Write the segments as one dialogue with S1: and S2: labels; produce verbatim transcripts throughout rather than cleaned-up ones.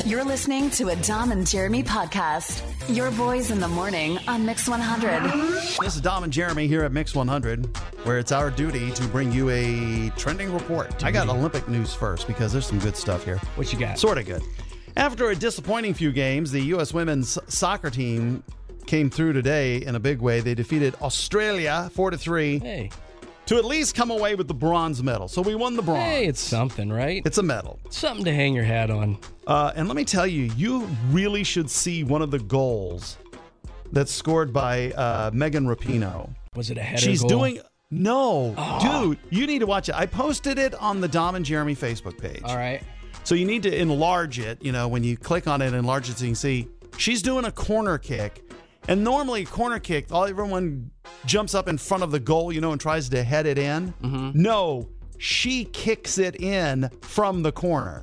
S1: You're listening to a Dom and Jeremy podcast. Your boys in the morning on Mix one hundred.
S2: This is Dom and Jeremy here at Mix one hundred, where it's our duty to bring you a trending report. I got Olympic news first because there's some good stuff here.
S3: What you got?
S2: Sort of good. After a disappointing few games, the U S women's soccer team came through today in a big way. They defeated Australia four to three.
S3: Hey.
S2: To at least come away with the bronze medal. So we won the bronze.
S3: Hey, it's something, right?
S2: It's a medal.
S3: Something to hang your hat on.
S2: Uh, and let me tell you, you really should see one of the goals that's scored by uh, Megan Rapinoe.
S3: Was it a header
S2: She's
S3: goal?
S2: doing... No.
S3: Oh.
S2: Dude, you need to watch it. I posted it on the Dom and Jeremy Facebook page.
S3: All right.
S2: So you need to enlarge it. You know, when you click on it, enlarge it so you can see. She's doing a corner kick. And normally, corner kick, all everyone jumps up in front of the goal, you know, and tries to head it in.
S3: Mm-hmm.
S2: No, she kicks it in from the corner.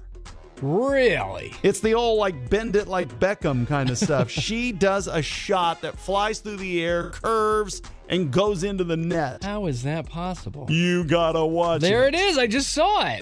S3: Really?
S2: It's the old, like, bend it like Beckham kind of stuff. She does a shot that flies through the air, curves, and goes into the net.
S3: How is that possible?
S2: You gotta watch
S3: there
S2: it.
S3: There it is. I just saw it.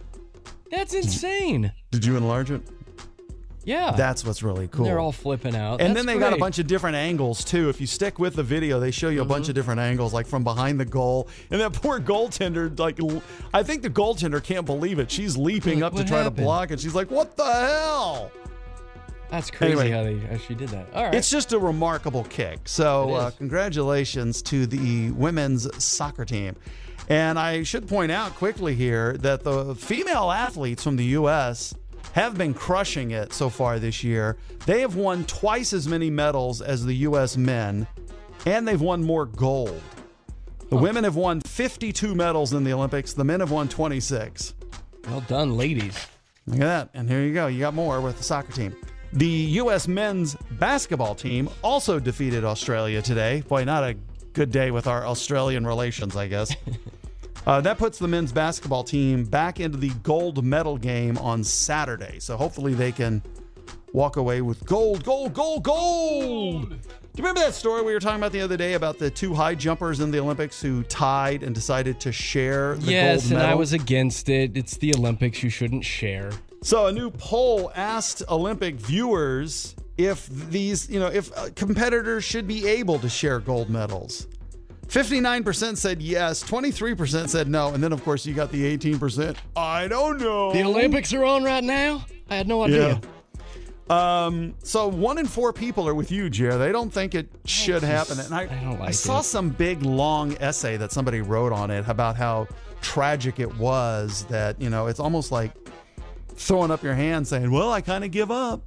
S3: That's insane.
S2: Did you enlarge it?
S3: Yeah.
S2: That's what's really cool.
S3: They're all flipping out.
S2: And
S3: That's
S2: then they
S3: great.
S2: got a bunch of different angles, too. If you stick with the video, they show you a
S3: Mm-hmm.
S2: bunch of different angles, like from behind the goal. And that poor goaltender, like, I think the goaltender can't believe it. She's leaping
S3: Like,
S2: up to
S3: what
S2: try
S3: happened?
S2: to block it. She's like, what the hell?
S3: That's crazy
S2: Anyway.
S3: how, they, how she did that. All right.
S2: It's just a remarkable kick. So
S3: It
S2: uh,
S3: is.
S2: congratulations to the women's soccer team. And I should point out quickly here that the female athletes from the U S have been crushing it so far this year. They have won twice as many medals as the U S men, and they've won more gold. The
S3: Huh.
S2: women have won fifty-two medals in the Olympics. The men have won twenty-six.
S3: Well done, ladies.
S2: Look at that. And here you go. You got more with the soccer team. The U S men's basketball team also defeated Australia today. Boy, not a good day with our Australian relations, I guess. Uh, that puts the men's basketball team back into the gold medal game on Saturday. So hopefully they can walk away with gold, gold, gold, gold. Do you remember that story we were talking about the other day about the two high jumpers in the Olympics who tied and decided to share the
S3: yes,
S2: gold
S3: and
S2: medal?
S3: I was against it. It's the Olympics. You shouldn't share.
S2: So a new poll asked Olympic viewers if these, you know, if uh, competitors should be able to share gold medals. fifty-nine percent said yes, twenty-three percent said no, and then of course you got the eighteen percent. I don't know.
S3: The Olympics are on right now? I had no idea.
S2: Yeah. Um, so one in four people are with you, Jer. They don't think it should
S3: just-
S2: happen. And I,
S3: I don't like
S2: I saw
S3: it.
S2: some big long essay that somebody wrote on it about how tragic it was that, you know, it's almost like throwing up your hand saying, well, I kind of give up.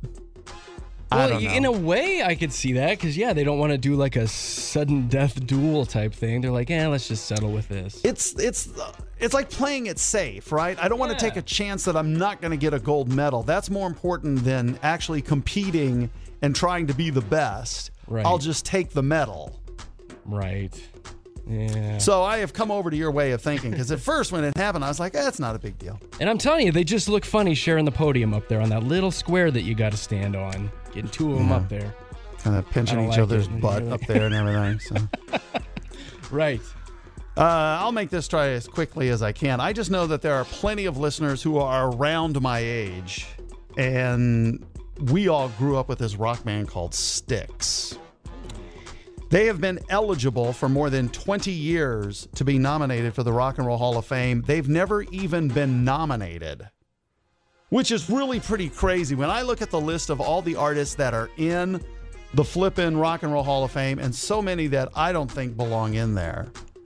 S2: I
S3: Well,
S2: don't know.
S3: in a way, I could see that because, yeah, they don't want to do like a sudden death duel type thing. They're like, yeah, let's just settle with this.
S2: It's it's it's like playing it safe, right? I don't want to
S3: Yeah.
S2: take a chance that I'm not going to get a gold medal. That's more important than actually competing and trying to be the best.
S3: Right.
S2: I'll just take the medal.
S3: Right. Yeah.
S2: So I have come over to your way of thinking because at first when it happened, I was like, eh, it's not a big deal.
S3: And I'm telling you, they just look funny sharing the podium up there on that little square that you got to stand on. Getting two of them
S2: Yeah.
S3: up there.
S2: Kind of pinching
S3: I don't
S2: each
S3: like
S2: other's
S3: it.
S2: butt up there and everything. So.
S3: Right.
S2: Uh, I'll make this try as quickly as I can. I just know that there are plenty of listeners who are around my age, and we all grew up with this rock band called Styx. They have been eligible for more than twenty years to be nominated for the Rock and Roll Hall of Fame. They've never even been nominated, which is really pretty crazy. When I look at the list of all the artists that are in the flippin' Rock and Roll Hall of Fame, and so many that I don't think belong in there.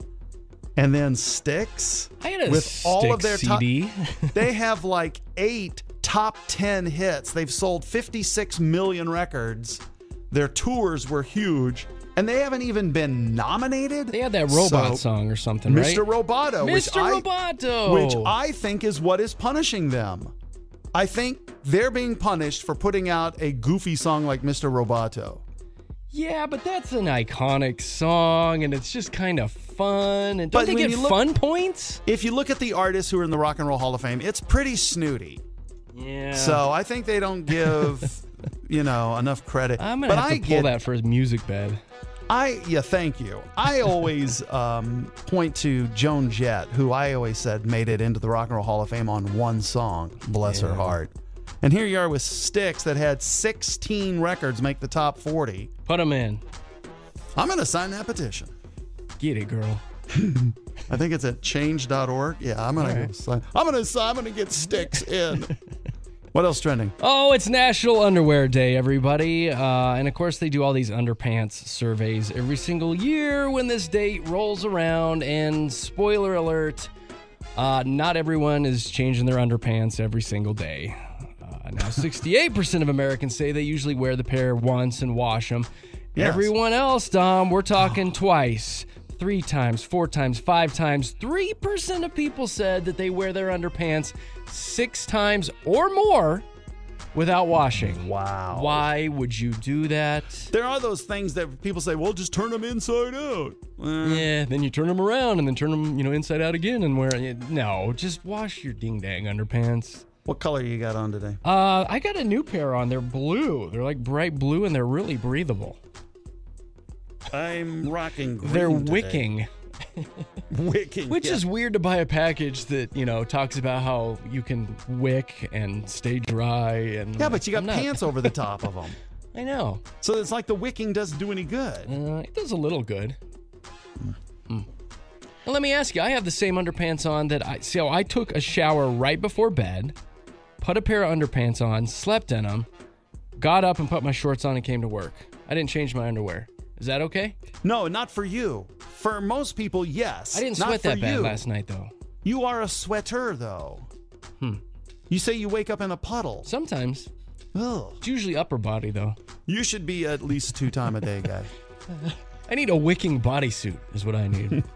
S2: And then Styx,
S3: I had a
S2: with all of their
S3: Styx
S2: top,
S3: C D.
S2: they have like eight top ten hits. They've sold fifty-six million records. Their tours were huge, and they haven't even been nominated.
S3: They had that robot
S2: So,
S3: song or something, right?
S2: Mister Roboto, which
S3: Mister
S2: I,
S3: Roboto.
S2: which I think is what is punishing them. I think they're being punished for putting out a goofy song like Mister Roboto.
S3: Yeah, but that's an iconic song, and it's just kind of fun. And
S2: But
S3: don't they
S2: when
S3: get
S2: you look-
S3: fun points?
S2: If you look at the artists who are in the Rock and Roll Hall of Fame, it's pretty snooty.
S3: Yeah.
S2: So I think they don't give, you know, enough credit.
S3: I'm gonna
S2: but
S3: have
S2: I
S3: to pull
S2: get,
S3: that for his music bed.
S2: I yeah, thank you. I always um, point to Joan Jett, who I always said made it into the Rock and Roll Hall of Fame on one song, bless her
S3: Yeah.
S2: heart. And here you are with Styx that had sixteen records make the top forty.
S3: Put them in.
S2: I'm going to sign that petition.
S3: Get it, girl.
S2: I think it's at change dot org. Yeah, I'm going
S3: Right.
S2: to sign. I'm going to I'm going to get Styx in. What else trending?
S3: Oh, it's National Underwear Day, everybody. Uh, and of course, they do all these underpants surveys every single year when this date rolls around. And spoiler alert, uh, not everyone is changing their underpants every single day. Uh, now, sixty-eight percent of Americans say they usually wear the pair once and wash them.
S2: Yes.
S3: Everyone else, Dom, we're talking twice, three times, four times, five times. three percent of people said that they wear their underpants six times or more without washing.
S2: Wow.
S3: Why would you do that?
S2: There are those things that people say, well, just turn them inside out. Eh.
S3: Yeah, then you turn them around and then turn them, you know, inside out again and wear it. No, just wash your ding-dang underpants.
S2: What color you got on today?
S3: Uh, I got a new pair on. They're blue. They're like bright blue and they're really breathable.
S2: I'm rocking green
S3: They're
S2: today.
S3: wicking.
S2: Wicking.
S3: Which
S2: yeah.
S3: is weird to buy a package that, you know, talks about how you can wick and stay dry. And
S2: Yeah, but you got
S3: I'm not-
S2: pants over the top of them.
S3: I know.
S2: So it's like the wicking doesn't do any good.
S3: Uh, it does a little good. Hmm. Well, let me ask you. I have the same underpants on that I... So I took a shower right before bed, put a pair of underpants on, slept in them, got up and put my shorts on and came to work. I didn't change my underwear. Is that okay?
S2: No, not for you. For most people, yes.
S3: I didn't
S2: Not
S3: sweat
S2: for
S3: that bad
S2: you.
S3: last night, though.
S2: You are a sweater, though.
S3: Hmm.
S2: You say you wake up in a puddle.
S3: Sometimes.
S2: Ugh.
S3: It's usually upper body, though.
S2: You should be at least a two-time a day guy.
S3: I need a wicking bodysuit is what I need.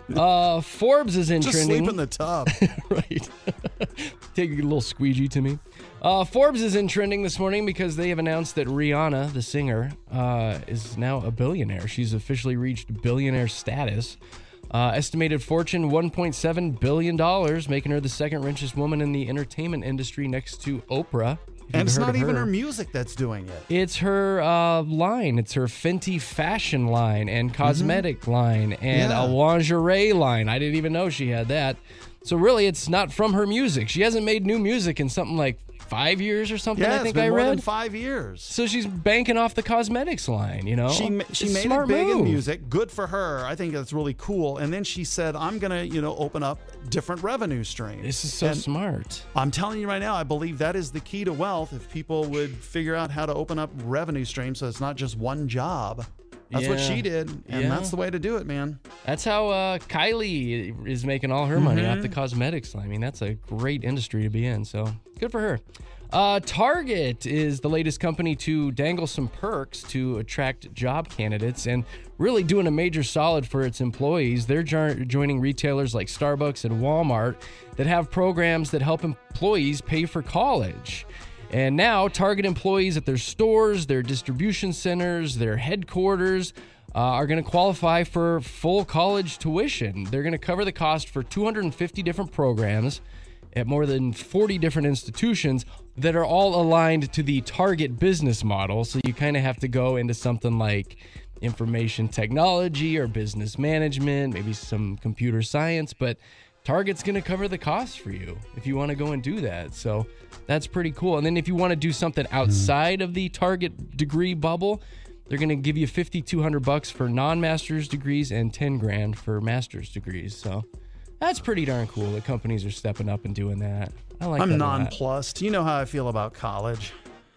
S3: uh, Forbes is in
S2: Just
S3: trending.
S2: sleep in the tub.
S3: Right. Take a little squeegee to me. Uh, Forbes is in trending this morning because they have announced that Rihanna, the singer, uh, is now a billionaire. She's officially reached billionaire status. Uh, estimated fortune one point seven billion dollars, making her the second richest woman in the entertainment industry next to Oprah. If
S2: And
S3: you've
S2: it's
S3: heard
S2: not
S3: of
S2: even
S3: her.
S2: her music that's doing it.
S3: It's her uh, line. It's her Fenty fashion line and cosmetic line and
S2: Yeah.
S3: a lingerie line. I didn't even know she had that. So really, it's not from her music. She hasn't made new music in something like five years or something,
S2: Yeah,
S3: I
S2: it's
S3: think
S2: been
S3: I
S2: more than
S3: read.
S2: five years.
S3: So she's banking off the cosmetics line, you know?
S2: She ma- she
S3: It's a
S2: made
S3: smart
S2: it big in
S3: move.
S2: music. Good for her. I think that's really cool. And then she said, "I'm gonna, you know, open up different revenue streams."
S3: This is so
S2: And
S3: smart.
S2: I'm telling you right now, I believe that is the key to wealth. If people would figure out how to open up revenue streams, so it's not just one job. That's what
S3: Yeah.
S2: she did, and
S3: Yeah.
S2: that's the way to do it, man.
S3: That's how uh, Kylie is making all her money
S2: Mm-hmm.
S3: off the cosmetics line. I mean, that's a great industry to be in, so good for her. Uh, Target is the latest company to dangle some perks to attract job candidates and really doing a major solid for its employees. They're jo- joining retailers like Starbucks and Walmart that have programs that help employees pay for college. And now Target employees at their stores, their distribution centers, their headquarters uh, are going to qualify for full college tuition. They're going to cover the cost for two hundred fifty different programs at more than forty different institutions that are all aligned to the Target business model. So you kind of have to go into something like information technology or business management, maybe some computer science, but Target's going to cover the cost for you if you want to go and do that. So that's pretty cool. And then if you want to do something outside of the Target degree bubble, they're going to give you fifty-two hundred bucks for non-master's degrees and ten grand for master's degrees. So that's pretty darn cool that companies are stepping up and doing that. I like that
S2: I'm
S3: a lot.
S2: nonplussed. You know how I feel about college.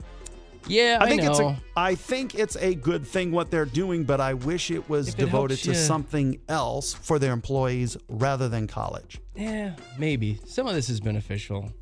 S3: Yeah, I,
S2: I think
S3: know.
S2: it's a I think it's a good thing what they're doing, but I wish it was
S3: If it
S2: devoted
S3: helps
S2: to
S3: you-
S2: something else for their employees rather than college.
S3: Yeah, maybe. Some of this is beneficial.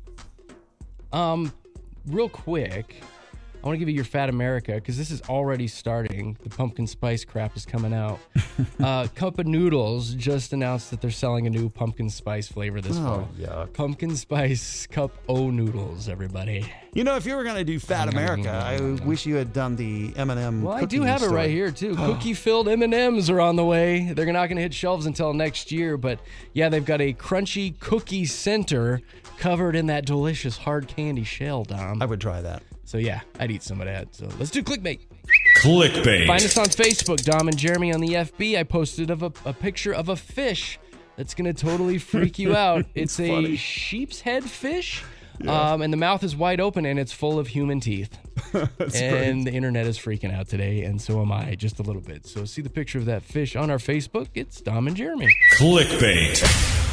S3: Um, real quick, I want to give you your Fat America because this is already starting. The pumpkin spice crap is coming out. uh, Cup of Noodles just announced that they're selling a new pumpkin spice flavor this
S2: Oh,
S3: fall.
S2: yuck.
S3: Pumpkin spice Cup O noodles, everybody.
S2: You know, if you were going to do Fat America, I wish you had done the M and M.
S3: Well, I
S2: cookie
S3: do have it
S2: story.
S3: right here too. Cookie-filled M and M's are on the way. They're not going to hit shelves until next year, but yeah, they've got a crunchy cookie center covered in that delicious hard candy shell, Dom.
S2: I would try that.
S3: So yeah, I'd eat some of that. So let's do clickbait.
S4: Clickbait.
S3: Find us on Facebook, Dom and Jeremy on the F B. I posted of a, a picture of a fish that's going to totally freak you out. It's a
S2: funny.
S3: sheep's head fish.
S2: Yeah.
S3: Um, and the mouth is wide open and it's full of human teeth.
S2: That's
S3: and
S2: great.
S3: the internet is freaking out today, and so am I, just a little bit. So see the picture of that fish on our Facebook. It's Dom and Jeremy.
S4: Clickbait.